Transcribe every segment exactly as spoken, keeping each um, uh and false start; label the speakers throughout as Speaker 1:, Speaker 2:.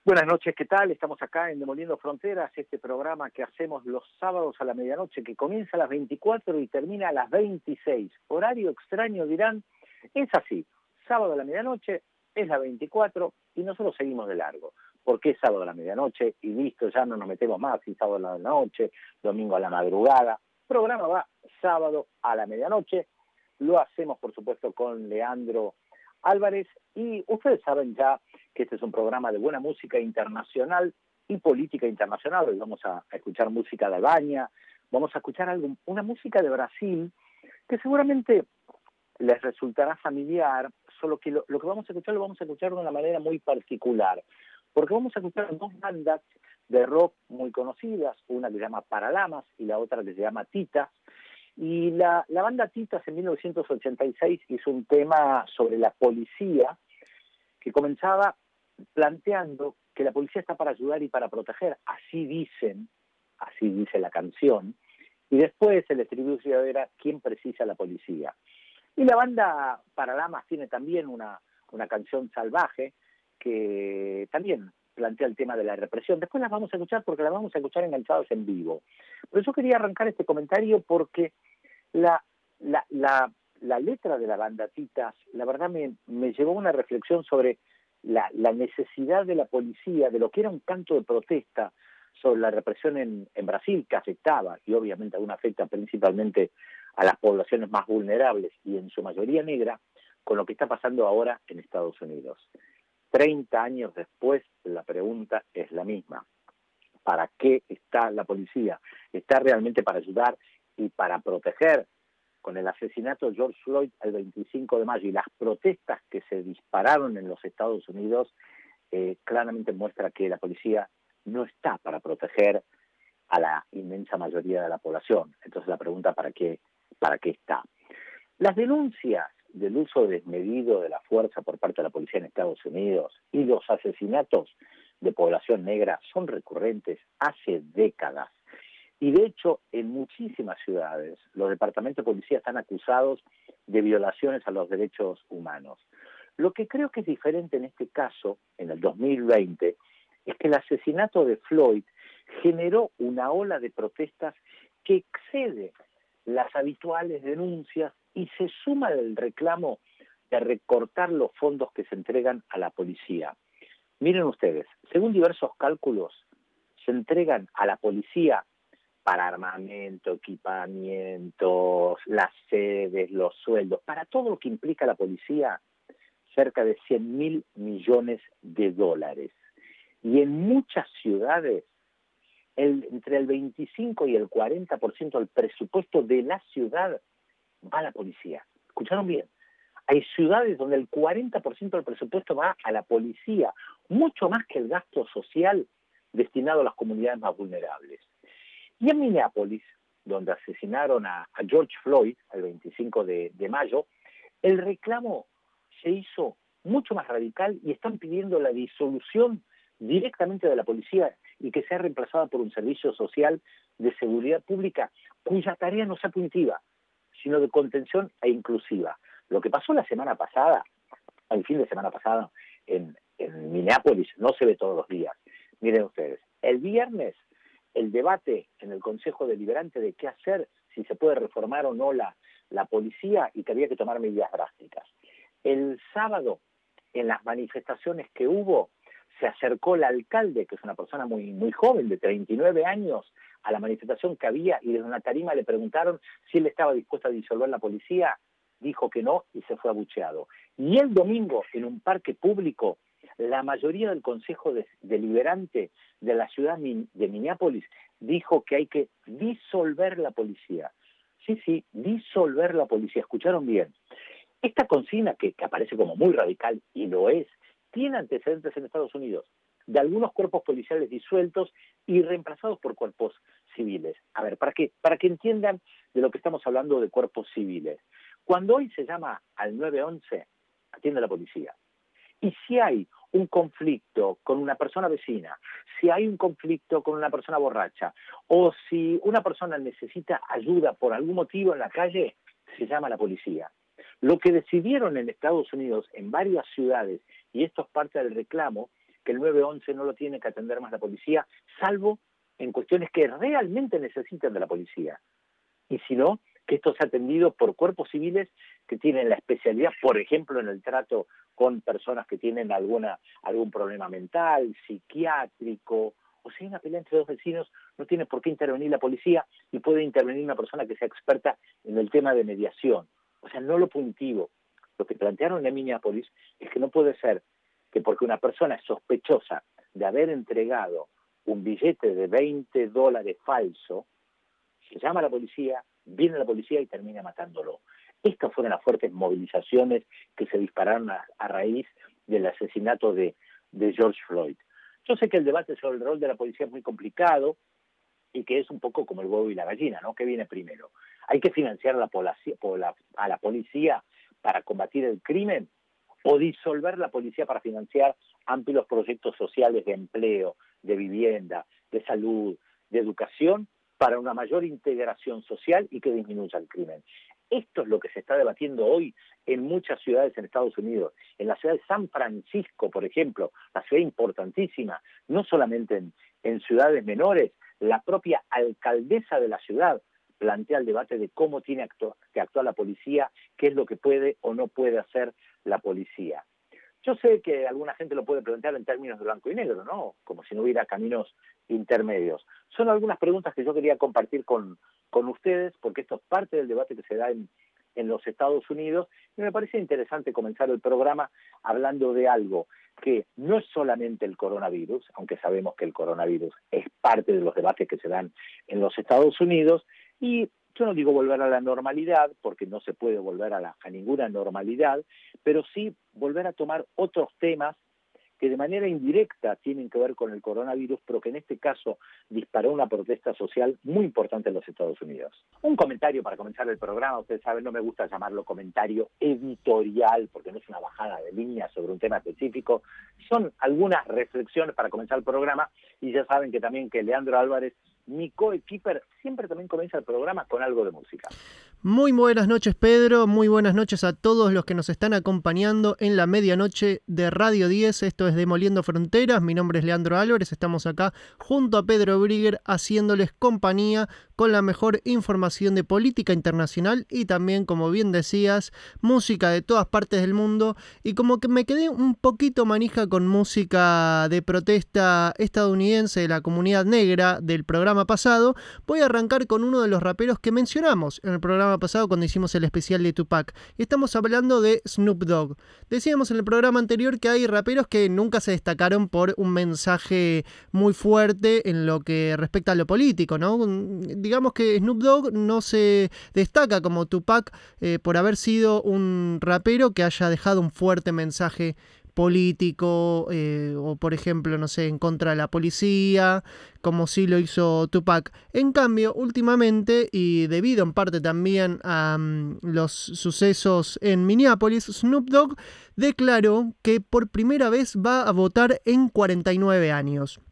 Speaker 1: Buenas noches, ¿qué tal? Estamos acá en Demoliendo Fronteras, este programa que hacemos los sábados a la medianoche, que comienza a las veinticuatro y termina a las veintiséis. Horario extraño, dirán, es así, sábado a la medianoche es la veinticuatro y nosotros seguimos de largo. Porque es sábado a la medianoche y listo, ya no nos metemos más, y sábado a la noche, domingo a la madrugada. El programa va sábado a la medianoche, lo hacemos por supuesto con Leandro Álvarez, y ustedes saben ya que este es un programa de buena música internacional y política internacional. Hoy vamos a, a escuchar música de Albania, vamos a escuchar algo, una música de Brasil que seguramente les resultará familiar, solo que lo, lo que vamos a escuchar lo vamos a escuchar de una manera muy particular, porque vamos a escuchar dos bandas de rock muy conocidas, una que se llama Paralamas y la otra que se llama Titas. Y la, la banda Titas en mil novecientos ochenta y seis hizo un tema sobre la policía que comenzaba planteando que la policía está para ayudar y para proteger, así dicen, así dice la canción, y después el estribillo era ¿quién precisa la policía? Y la banda Paralamas tiene también una, una canción salvaje que también plantea el tema de la represión. Después las vamos a escuchar porque las vamos a escuchar enganchados en vivo. Pero yo quería arrancar este comentario porque la, la, la, la letra de la banda Titas, la verdad me, me llevó a una reflexión sobre la, la necesidad de la policía, de lo que era un canto de protesta sobre la represión en, en Brasil, que afectaba, y obviamente aún afecta principalmente a las poblaciones más vulnerables, y en su mayoría negra, con lo que está pasando ahora en Estados Unidos. Treinta años después, la pregunta es la misma. ¿Para qué está la policía? ¿Está realmente para ayudar y para proteger? Con el asesinato de George Floyd el veinticinco de mayo y las protestas que se dispararon en los Estados Unidos, eh, claramente muestra que la policía no está para proteger a la inmensa mayoría de la población. Entonces la pregunta, ¿para qué, para qué está? Las denuncias del uso desmedido de la fuerza por parte de la policía en Estados Unidos y los asesinatos de población negra son recurrentes hace décadas. Y de hecho, en muchísimas ciudades, los departamentos de policía están acusados de violaciones a los derechos humanos. Lo que creo que es diferente en este caso, en el dos mil veinte, es que el asesinato de Floyd generó una ola de protestas que excede las habituales denuncias y se suma el reclamo de recortar los fondos que se entregan a la policía. Miren ustedes, según diversos cálculos, se entregan a la policía para armamento, equipamientos, las sedes, los sueldos, para todo lo que implica la policía, cerca de cien mil millones de dólares. Y en muchas ciudades, el, entre el veinticinco y el cuarenta por ciento del presupuesto de la ciudad va a la policía. ¿Escucharon bien? Hay ciudades donde el cuarenta por ciento del presupuesto va a la policía, mucho más que el gasto social destinado a las comunidades más vulnerables. Y en Minneapolis, donde asesinaron a, a George Floyd el veinticinco de mayo, el reclamo se hizo mucho más radical y están pidiendo la disolución directamente de la policía y que sea reemplazada por un servicio social de seguridad pública cuya tarea no sea punitiva, sino de contención e inclusiva. Lo que pasó la semana pasada, el fin de semana pasada, en, en Minneapolis, no se ve todos los días. Miren ustedes, el viernes, el debate en el Consejo Deliberante de qué hacer, si se puede reformar o no la, la policía y que había que tomar medidas drásticas. El sábado, en las manifestaciones que hubo, se acercó el alcalde, que es una persona muy, muy joven, de treinta y nueve años, a la manifestación que había, y desde una tarima le preguntaron si él estaba dispuesto a disolver la policía. Dijo que no y se fue abucheado. Y el domingo, en un parque público, la mayoría del Consejo de, Deliberante de la ciudad de Minneapolis dijo que hay que disolver la policía. Sí, sí, disolver la policía. ¿Escucharon bien? Esta consigna, que, que aparece como muy radical, y lo es, tiene antecedentes en Estados Unidos, de algunos cuerpos policiales disueltos y reemplazados por cuerpos civiles. A ver, para que, para que entiendan de lo que estamos hablando de cuerpos civiles. Cuando hoy se llama al nueve once, atiende a la policía. Y si hay un conflicto con una persona vecina, si hay un conflicto con una persona borracha, o si una persona necesita ayuda por algún motivo en la calle, se llama a la policía. Lo que decidieron en Estados Unidos, en varias ciudades, y esto es parte del reclamo, que el nueve once no lo tiene que atender más la policía, salvo en cuestiones que realmente necesitan de la policía. Y si no, que esto sea atendido por cuerpos civiles que tienen la especialidad, por ejemplo, en el trato con personas que tienen alguna algún problema mental, psiquiátrico, o si hay una pelea entre dos vecinos, no tiene por qué intervenir la policía y puede intervenir una persona que sea experta en el tema de mediación. O sea, no lo punitivo. Lo que plantearon en Minneapolis es que no puede ser que porque una persona es sospechosa de haber entregado un billete de veinte dólares falso, se llama a la policía, viene la policía y termina matándolo. Estas fueron las fuertes movilizaciones que se dispararon a, a raíz del asesinato de, de George Floyd. Yo sé que el debate sobre el rol de la policía es muy complicado y que es un poco como el huevo y la gallina, ¿no? ¿Qué viene primero? ¿Hay que financiar la polacia, pola, a la policía para combatir el crimen o disolver la policía para financiar amplios proyectos sociales de empleo, de vivienda, de salud, de educación, para una mayor integración social y que disminuya el crimen? Esto es lo que se está debatiendo hoy en muchas ciudades en Estados Unidos. En la ciudad de San Francisco, por ejemplo, la ciudad importantísima, no solamente en, en ciudades menores, la propia alcaldesa de la ciudad plantea el debate de cómo tiene actu- que actuar la policía, qué es lo que puede o no puede hacer la policía. Yo sé que alguna gente lo puede plantear en términos de blanco y negro, ¿no? Como si no hubiera caminos intermedios. Son algunas preguntas que yo quería compartir con, con ustedes, porque esto es parte del debate que se da en, en los Estados Unidos, y me parece interesante comenzar el programa hablando de algo que no es solamente el coronavirus, aunque sabemos que el coronavirus es parte de los debates que se dan en los Estados Unidos, y yo no digo volver a la normalidad, porque no se puede volver a, la, a ninguna normalidad, pero sí volver a tomar otros temas que de manera indirecta tienen que ver con el coronavirus, pero que en este caso disparó una protesta social muy importante en los Estados Unidos. Un comentario para comenzar el programa. Ustedes saben, no me gusta llamarlo comentario editorial, porque no es una bajada de línea sobre un tema específico. Son algunas reflexiones para comenzar el programa, y ya saben que también que Leandro Álvarez, mi coequiper, siempre también comienza el programa con algo de música.
Speaker 2: Muy buenas noches, Pedro, muy buenas noches a todos los que nos están acompañando en la medianoche de Radio diez. Esto es Demoliendo Fronteras, mi nombre es Leandro Álvarez, estamos acá junto a Pedro Brigger haciéndoles compañía con la mejor información de política internacional y también, como bien decías, música de todas partes del mundo. Y como que me quedé un poquito manija con música de protesta estadounidense de la comunidad negra del programa pasado, voy a arrancar con uno de los raperos que mencionamos en el programa pasado cuando hicimos el especial de Tupac, y estamos hablando de Snoop Dogg. Decíamos en el programa anterior que hay raperos que nunca se destacaron por un mensaje muy fuerte en lo que respecta a lo político, ¿no? Digamos que Snoop Dogg no se destaca como Tupac eh, por haber sido un rapero que haya dejado un fuerte mensaje político, eh, o por ejemplo, no sé, en contra de la policía, como sí lo hizo Tupac. En cambio, últimamente, y debido en parte también a um, los sucesos en Minneapolis, Snoop Dogg declaró que por primera vez va a votar en cuarenta y nueve años.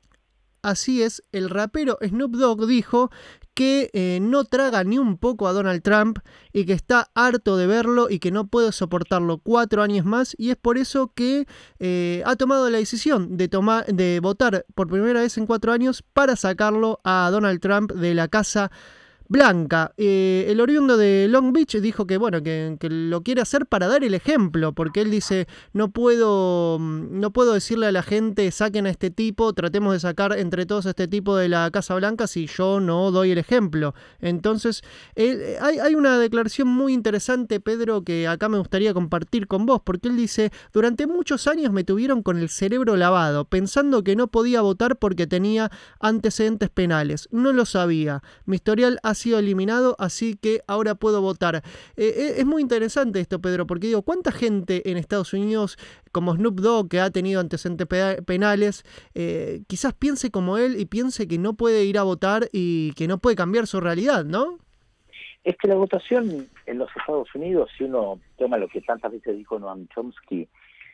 Speaker 2: Así es, el rapero Snoop Dogg dijo que eh, no traga ni un poco a Donald Trump y que está harto de verlo y que no puede soportarlo cuatro años más, y es por eso que eh, ha tomado la decisión de, tomar, de votar por primera vez en cuatro años para sacarlo a Donald Trump de la Casa Blanca. Eh, el oriundo de Long Beach dijo que bueno, que, que lo quiere hacer para dar el ejemplo, porque él dice, no puedo, no puedo decirle a la gente, saquen a este tipo, tratemos de sacar entre todos a este tipo de la Casa Blanca si yo no doy el ejemplo. Entonces, eh, hay, hay una declaración muy interesante, Pedro, que acá me gustaría compartir con vos, porque él dice, durante muchos años me tuvieron con el cerebro lavado, pensando que no podía votar porque tenía antecedentes penales. No lo sabía. Mi historial ha sido eliminado, así que ahora puedo votar. Eh, es muy interesante esto, Pedro, porque digo, ¿cuánta gente en Estados Unidos, como Snoop Dogg, que ha tenido antecedentes penales, eh, quizás piense como él y piense que no puede ir a votar y que no puede cambiar su realidad, ¿no?
Speaker 1: Es que la votación en los Estados Unidos, si uno toma lo que tantas veces dijo Noam Chomsky,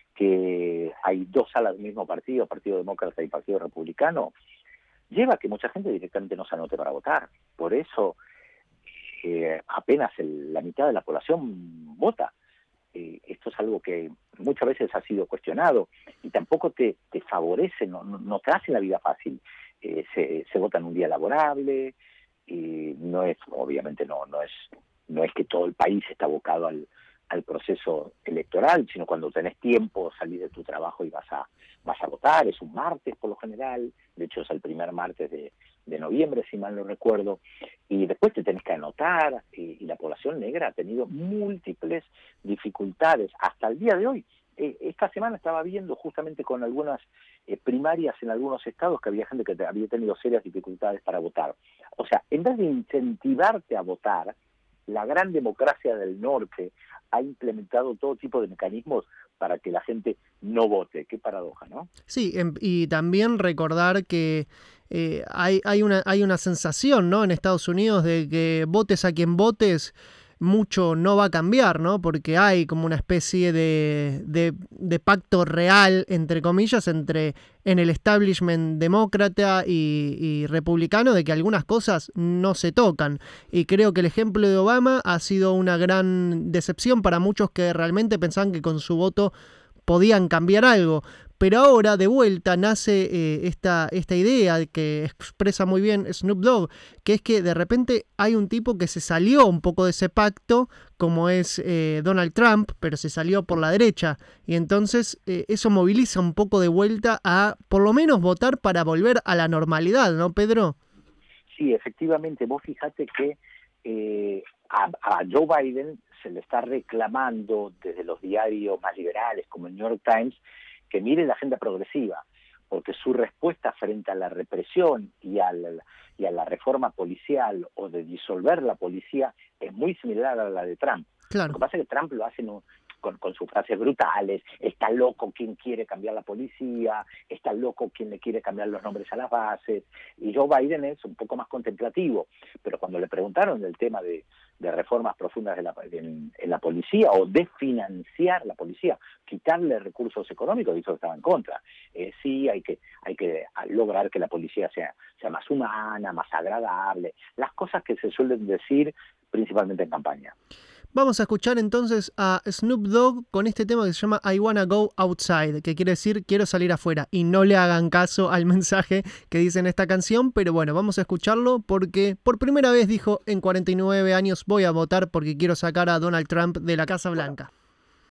Speaker 1: que hay dos alas del mismo partido, Partido Demócrata y Partido Republicano, lleva a que mucha gente directamente no se anote para votar. Por eso eh, apenas el, la mitad de la población vota. eh, esto es algo que muchas veces ha sido cuestionado y tampoco te, te favorece, no, no, no te hace la vida fácil. Eh, se, se vota en un día laborable, y no es, obviamente no, no es, no es que todo el país está abocado al, al proceso electoral, sino cuando tenés tiempo salís de tu trabajo y vas a, vas a votar. Es un martes por lo general, de hecho es el primer martes de, de noviembre, si mal no recuerdo, y después te tenés que anotar, y, y la población negra ha tenido múltiples dificultades hasta el día de hoy. Eh, esta semana estaba viendo justamente con algunas eh, primarias en algunos estados que había gente que te, había tenido serias dificultades para votar. O sea, en vez de incentivarte a votar, la gran democracia del norte ha implementado todo tipo de mecanismos para que la gente no vote. Qué paradoja, ¿no?
Speaker 2: Sí, y también recordar que eh, hay, hay, una, hay una sensación, ¿no?, en Estados Unidos de que votes a quien votes, mucho no va a cambiar, ¿no? Porque hay como una especie de, de, de pacto real, entre comillas, entre en el establishment demócrata y, y republicano, de que algunas cosas no se tocan. Y creo que el ejemplo de Obama ha sido una gran decepción para muchos que realmente pensaban que con su voto podían cambiar algo. Pero ahora, de vuelta, nace eh, esta, esta idea que expresa muy bien Snoop Dogg, que es que de repente hay un tipo que se salió un poco de ese pacto, como es eh, Donald Trump, pero se salió por la derecha. Y entonces eh, eso moviliza un poco de vuelta a, por lo menos, votar para volver a la normalidad, ¿no, Pedro?
Speaker 1: Sí, efectivamente. Vos fijate que eh, a, a Joe Biden se le está reclamando desde los diarios más liberales, como el New York Times, que mire la agenda progresiva, porque su respuesta frente a la represión y a la, y a la reforma policial o de disolver la policía es muy similar a la de Trump.
Speaker 2: Claro.
Speaker 1: Lo que pasa es que Trump lo hace no, con, con sus frases brutales: está loco quien quiere cambiar la policía, está loco quien le quiere cambiar los nombres a las bases, y Joe Biden es un poco más contemplativo. Pero cuando le preguntaron del tema de, de reformas profundas de la, en, en la policía o de financiar la policía, quitarle recursos económicos, dijo que estaba en contra. Eh, sí, hay que hay que lograr que la policía sea, sea más humana, más agradable, las cosas que se suelen decir principalmente en campaña.
Speaker 2: Vamos a escuchar entonces a Snoop Dogg con este tema que se llama I Wanna Go Outside, que quiere decir quiero salir afuera. Y no le hagan caso al mensaje que dice en esta canción, pero bueno, vamos a escucharlo porque por primera vez dijo: en cuarenta y nueve años voy a votar porque quiero sacar a Donald Trump de la Casa Blanca.